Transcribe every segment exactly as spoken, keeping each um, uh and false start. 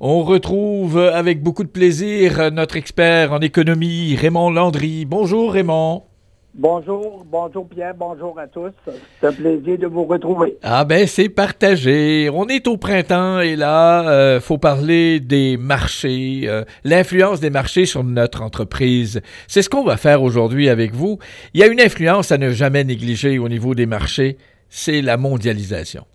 On retrouve avec beaucoup de plaisir notre expert en économie, Raymond Landry. Bonjour Raymond. Bonjour, bonjour Pierre, bonjour à tous. C'est un plaisir de vous retrouver. Ah ben c'est partagé. On est au printemps et là, euh, faut parler des marchés, euh, l'influence des marchés sur notre entreprise. C'est ce qu'on va faire aujourd'hui avec vous. Il y a une influence à ne jamais négliger au niveau des marchés, c'est la mondialisation.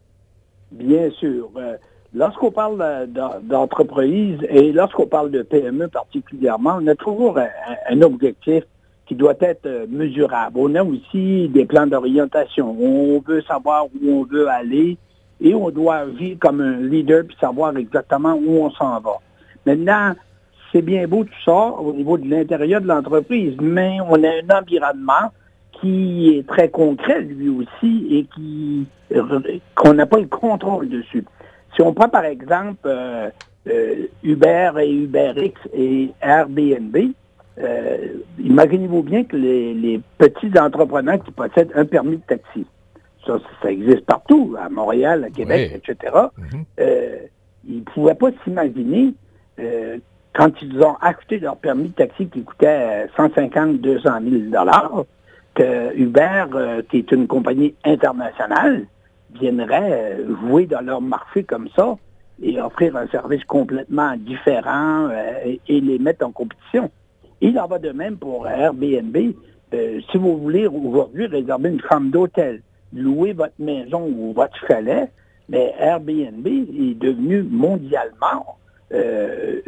Bien sûr. Euh, lorsqu'on parle d'entreprise et lorsqu'on parle de P M E particulièrement, on a toujours un, un objectif qui doit être mesurable. On a aussi des plans d'orientation. On veut savoir où on veut aller et on doit vivre comme un leader puis savoir exactement où on s'en va. Maintenant, c'est bien beau tout ça au niveau de l'intérieur de l'entreprise, mais on a un environnement qui est très concret lui aussi et qui qu'on n'a pas le contrôle dessus. Si on prend par exemple euh, euh, Uber et UberX et Airbnb, euh, imaginez-vous bien que les, les petits entrepreneurs qui possèdent un permis de taxi, ça, ça existe partout, à Montréal, à Québec, oui. et cetera, mm-hmm. euh, ils ne pouvaient pas s'imaginer euh, quand ils ont acheté leur permis de taxi qui coûtait cent cinquante à deux cent mille dollars, que Uber, euh, qui est une compagnie internationale, viendrait euh, jouer dans leur marché comme ça et offrir un service complètement différent euh, et, et les mettre en compétition. Il en va de même pour Airbnb. Euh, si vous voulez aujourd'hui réserver une chambre d'hôtel, louer votre maison ou votre chalet, mais Airbnb est devenu mondialement euh,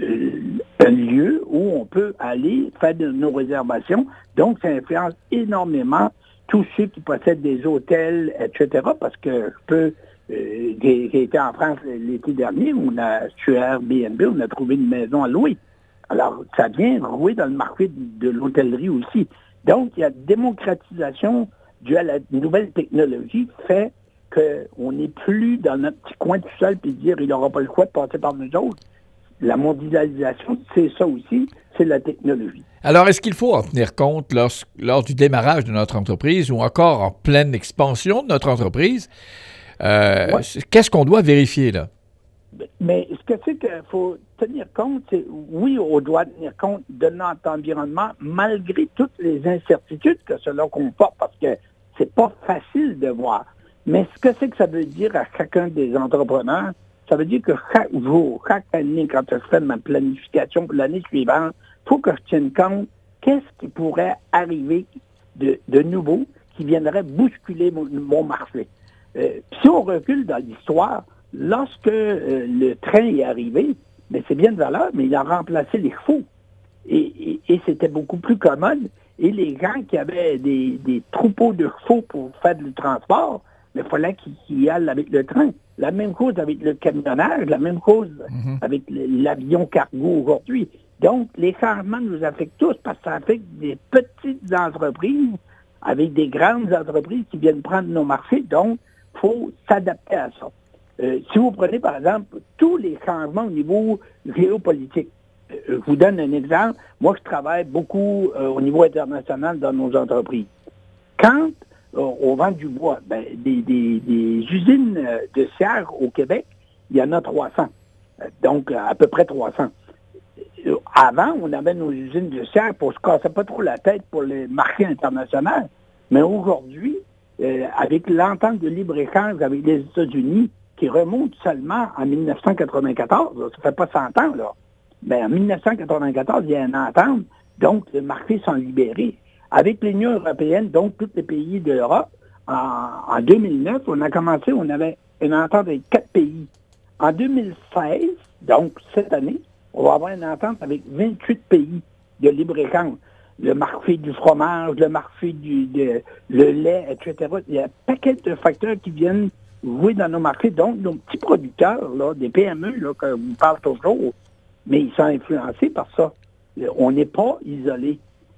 un lieu où on peut aller faire de nos réservations. Donc, ça influence énormément tous ceux qui possèdent des hôtels, et cetera, parce que je peux, euh, j'ai, j'ai été en France l'été dernier, où on a, sur Airbnb, on a trouvé une maison à louer. Alors, ça vient rouer dans le marché de, de l'hôtellerie aussi. Donc, il y a démocratisation due à la nouvelle technologie fait qu'on n'est plus dans notre petit coin tout seul puis dire il n'aura pas le choix de passer par nous autres. La mondialisation, c'est ça aussi, c'est la technologie. Alors, est-ce qu'il faut en tenir compte lors, lors du démarrage de notre entreprise ou encore en pleine expansion de notre entreprise? Euh, ouais. Qu'est-ce qu'on doit vérifier là? Mais ce que c'est qu'il faut tenir compte, c'est oui, on doit tenir compte de notre environnement malgré toutes les incertitudes que cela comporte, parce que c'est pas facile de voir. Mais ce que c'est que ça veut dire à chacun des entrepreneurs, ça veut dire que chaque jour, chaque année, quand je fais ma planification pour l'année suivante, il faut que je tienne compte qu'est-ce qui pourrait arriver de, de nouveau qui viendrait bousculer mon, mon marché. Euh, si on recule dans l'histoire, lorsque euh, le train est arrivé, ben, c'est bien de valeur, mais il a remplacé les chevaux. Et, et, et c'était beaucoup plus commode. Et les gens qui avaient des, des troupeaux de chevaux pour faire du transport, il fallait qu'ils, qu'ils y allent avec le train. La même chose avec le camionnage, la même chose mm-hmm. avec l'avion cargo aujourd'hui. Donc, les changements nous affectent tous parce que ça affecte des petites entreprises avec des grandes entreprises qui viennent prendre nos marchés. Donc, il faut s'adapter à ça. Euh, si vous prenez, par exemple, tous les changements au niveau géopolitique, euh, je vous donne un exemple. Moi, je travaille beaucoup euh, au niveau international dans nos entreprises. Quand euh, on vend du bois, ben, des, des, des usines de sciage au Québec, il y en a trois cents. Euh, donc, à peu près trois cents. Euh, avant, on avait nos usines de sciage pour se casser pas trop la tête pour les marchés internationaux. Mais aujourd'hui, euh, avec l'entente de libre-échange avec les États-Unis, qui remonte seulement en dix-neuf cent quatre-vingt-quatorze. Là. Ça fait pas cent ans, là. Mais en dix-neuf cent quatre-vingt-quatorze, il y a une entente. Donc, les marchés sont libérés. Avec l'Union européenne, donc tous les pays de l'Europe, en, en deux mille neuf, on a commencé, on avait une entente avec quatre pays. En deux mille seize, donc cette année, on va avoir une entente avec vingt-huit pays de libre-échange. Le marché du fromage, le marché du de, le lait, et cetera. Il y a un paquet de facteurs qui viennent jouer dans nos marchés. Donc, nos petits producteurs, là, des P M E, là, que vous parlez toujours, mais ils sont influencés par ça. On n'est pas isolé.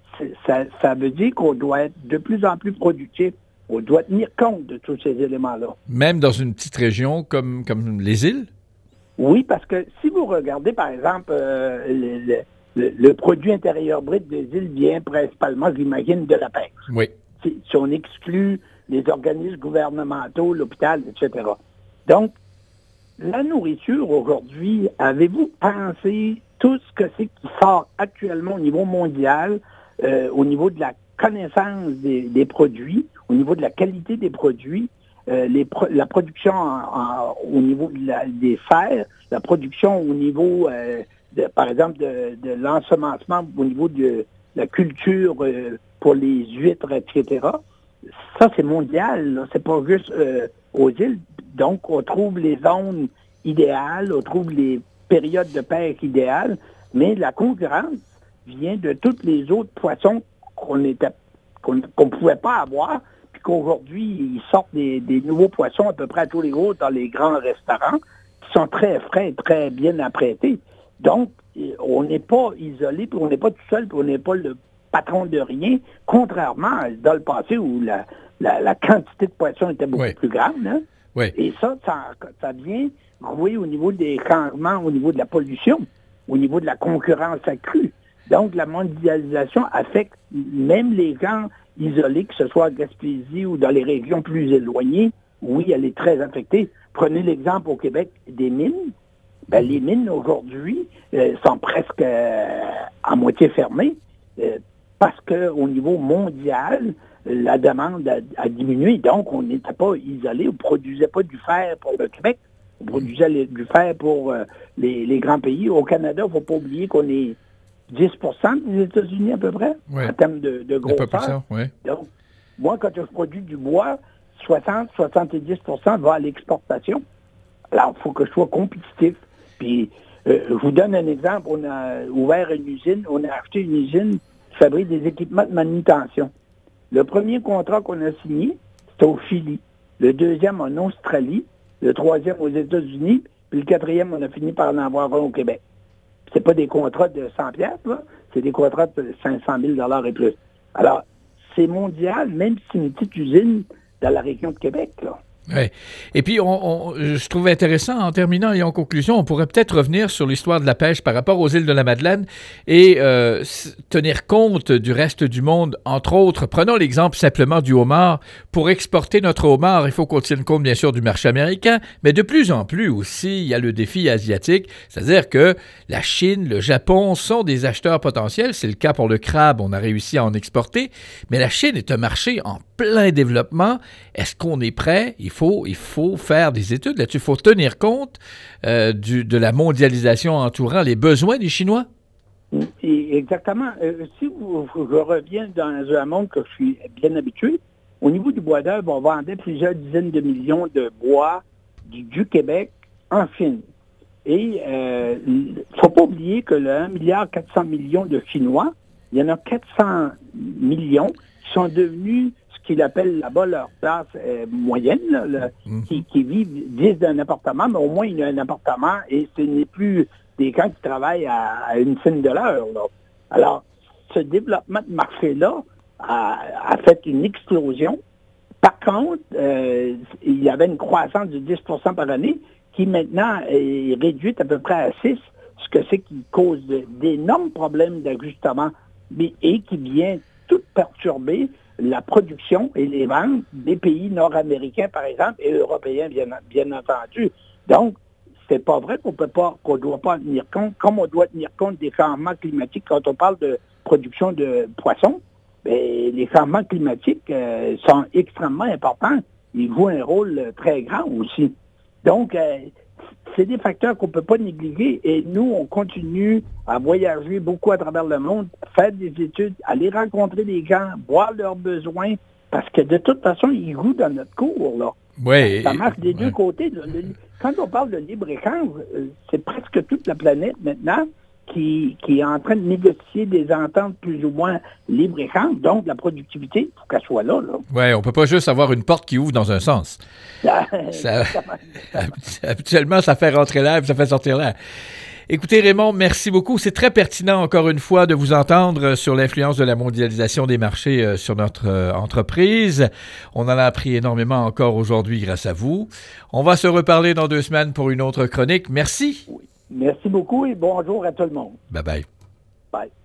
Ça, ça veut dire qu'on doit être de plus en plus productif. On doit tenir compte de tous ces éléments-là. Même dans une petite région comme, comme les îles? Oui, parce que si vous regardez, par exemple, euh, le, le, le, le produit intérieur brut des îles vient principalement, j'imagine, de la pêche. Oui. Si, si on exclut les organismes gouvernementaux, l'hôpital, et cetera. Donc, la nourriture aujourd'hui, avez-vous pensé tout ce que c'est qui sort actuellement au niveau mondial, euh, au niveau de la connaissance des, des produits, au niveau de la qualité des produits, euh, les pro- la production en, en, au niveau de la, des serres, la production au niveau, euh, de, par exemple, de, de l'ensemencement, au niveau de la culture euh, pour les huîtres, et cetera. Ça, c'est mondial, là. C'est pas juste euh, aux îles. Donc, on trouve les zones idéales, on trouve les périodes de pêche idéales, mais la concurrence vient de tous les autres poissons qu'on était qu'on ne pouvait pas avoir, puis qu'aujourd'hui, ils sortent des, des nouveaux poissons à peu près à tous les jours dans les grands restaurants, qui sont très frais, très bien apprêtés. Donc, on n'est pas isolé, puis on n'est pas tout seul, puis on n'est pas le patron de rien, contrairement à dans le passé où la, la, la quantité de poissons était beaucoup oui. plus grande. Hein? Oui. Et ça, ça, ça vient jouer au niveau des changements, au niveau de la pollution, au niveau de la concurrence accrue. Donc, la mondialisation affecte même les gens isolés, que ce soit à Gaspésie ou dans les régions plus éloignées. Oui, elle est très affectée. Prenez l'exemple au Québec des mines. Ben, les mines, aujourd'hui, euh, sont presque euh, à moitié fermées euh, parce qu'au niveau mondial, la demande a, a diminué. Donc, on n'était pas isolé. On ne produisait pas du fer pour le Québec. On produisait les, du fer pour euh, les, les grands pays. Au Canada, il ne faut pas oublier qu'on est dix pour cent des États-Unis à peu près, oui. en termes de, de grosseur. Oui. Donc, moi, quand je produis du bois, soixante à soixante-dix pour cent va à l'exportation. Alors, il faut que je sois compétitif. Puis, euh, je vous donne un exemple. On a ouvert une usine, on a acheté une usine qui fabrique des équipements de manutention. Le premier contrat qu'on a signé, c'était au Chili. Le deuxième en Australie. Le troisième aux États-Unis. Puis le quatrième, on a fini par en avoir un au Québec. C'est pas des contrats de cent piastres, là. C'est des contrats de cinq cent mille dollars et plus. Alors, c'est mondial, même si c'est une petite usine dans la région de Québec, là. Oui. Et puis, on, on, je trouve intéressant, en terminant et en conclusion, on pourrait peut-être revenir sur l'histoire de la pêche par rapport aux îles de la Madeleine et euh, tenir compte du reste du monde. Entre autres, prenons l'exemple simplement du homard. Pour exporter notre homard, il faut qu'on tienne compte, bien sûr, du marché américain, mais de plus en plus aussi, il y a le défi asiatique, c'est-à-dire que la Chine, le Japon sont des acheteurs potentiels. C'est le cas pour le crabe, on a réussi à en exporter, mais la Chine est un marché en plein développement. Est-ce qu'on est prêt? Il faut, il faut faire des études là-dessus. Il faut tenir compte euh, du, de la mondialisation entourant les besoins des Chinois. Et exactement. Euh, si vous, je reviens dans un monde que je suis bien habitué, au niveau du bois d'œuvre, on vendait plusieurs dizaines de millions de bois du, du Québec en Chine. Et il euh, ne faut pas oublier que le un milliard quatre cents millions de Chinois, il y en a quatre cents millions qui sont devenus ce qu'ils appellent là-bas leur classe euh, moyenne, là, le, mm-hmm. qui, qui vivent, disent d'un appartement, mais au moins il y a un appartement et ce n'est plus des gens qui travaillent à, à une scène de l'heure. Là. Alors, ce développement de marché-là a, a fait une explosion. Par contre, euh, il y avait une croissance de dix pour cent par année qui maintenant est réduite à peu près à six, ce que c'est qui cause de, d'énormes problèmes d'ajustement mais, et qui vient tout perturber la production et les ventes des pays nord-américains, par exemple, et européens, bien, bien entendu. Donc, c'est pas vrai qu'on peut pas, qu'on doit pas tenir compte, comme on doit tenir compte des changements climatiques quand on parle de production de poissons. Bien, les changements climatiques euh, sont extrêmement importants. Ils jouent un rôle très grand aussi. Donc, euh, c'est des facteurs qu'on ne peut pas négliger et nous, on continue à voyager beaucoup à travers le monde, faire des études, aller rencontrer les gens, voir leurs besoins, parce que de toute façon, ils jouent dans notre cours, là. Oui. Ça marche des ouais. deux côtés. Le, le, quand on parle de libre-échange, c'est presque toute la planète maintenant qui, qui est en train de négocier des ententes plus ou moins libre-échange, donc la productivité, il faut qu'elle soit là. là. Oui, on ne peut pas juste avoir une porte qui ouvre dans un sens. ça, habituellement, ça fait rentrer l'air puis ça fait sortir l'air. Écoutez, Raymond, merci beaucoup. C'est très pertinent, encore une fois, de vous entendre sur l'influence de la mondialisation des marchés sur notre euh, entreprise. On en a appris énormément encore aujourd'hui grâce à vous. On va se reparler dans deux semaines pour une autre chronique. Merci. Oui. Merci beaucoup et bonjour à tout le monde. Bye-bye. Bye.